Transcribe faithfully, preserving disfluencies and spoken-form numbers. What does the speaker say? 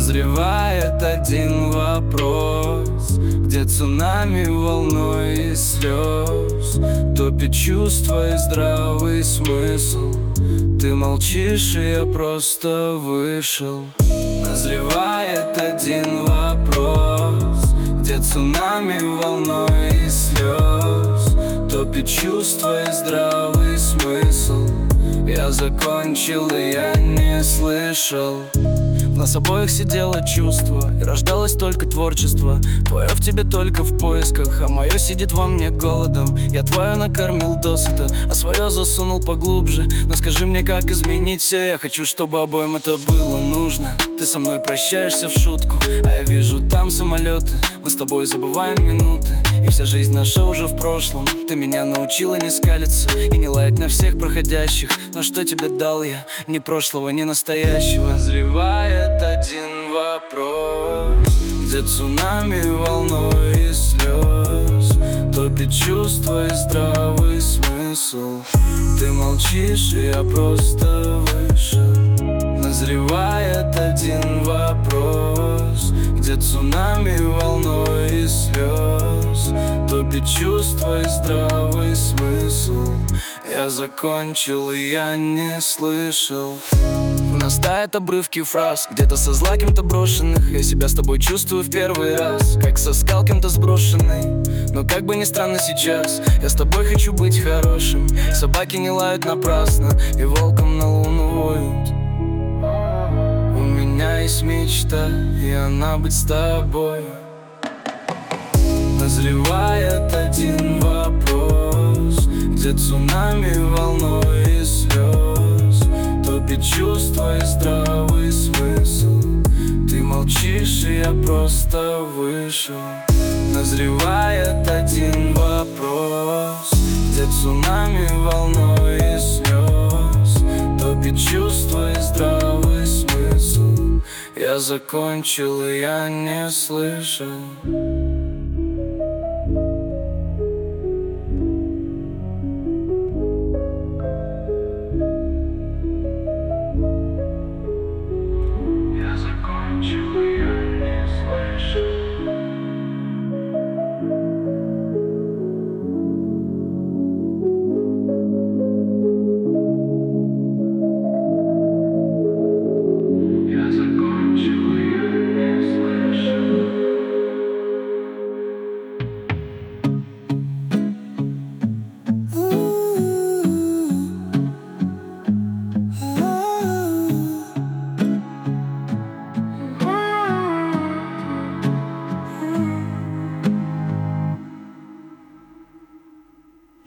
Назревает один вопрос, где цунами волной из слез топит чувства и здравый смысл. Ты молчишь, и я просто вышел. Назревает один вопрос, где цунами волной из слез топит чувства и здравый смысл. Я закончил, и я не слышал. В нас обоих сидело чувство, и рождалось только творчество. Твое в тебе только в поисках, а мое сидит во мне голодом. Я твое накормил досыта, а свое засунул поглубже. Но скажи мне, как изменить все, я хочу, чтобы обоим это было нужно. Ты со мной прощаешься в шутку, а я вижу там самолеты. Мы с тобой забываем минуты, и вся жизнь наша уже в прошлом. Ты меня научила не скалиться и не лаять на всех проходящих. Но что тебе дал я? Ни прошлого, ни настоящего. Назревает один вопрос, где цунами волной из слез топит чувства и здравый смысл. Ты молчишь, и я просто вышел. Назревает один вопрос, где цунами волной из слез топит чувства и здравый смысл. Я закончил, и я не слышал. В нас тают обрывки фраз, где-то со зла кем-то брошенных. Я себя с тобой чувствую в первый раз, как со скал кем-то сброшенный. Но как бы ни странно сейчас, я с тобой хочу быть хорошим. Собаки не лают напрасно, и волком на луну воют. У меня есть мечта, и она быть с тобой. Назревает один вопрос, где цунами волной из слез топит чувства и здравый смысл. Ты молчишь, и я просто вышел. Назревает один вопрос, где цунами волной из слез топит чувства и здравый смысл. Я закончил, и я не слышал.